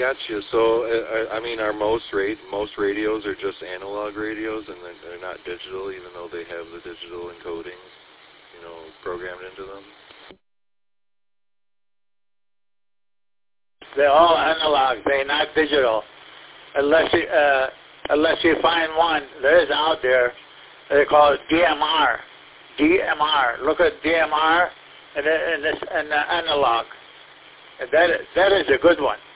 got you. So, I mean, are most radios are just analog radios, and they're not digital, even though they have the digital encoding, programmed into them? They're all analog. They're not digital, unless you find one. There is out there. They call it DMR. DMR. Look at DMR and analog. And that is a good one.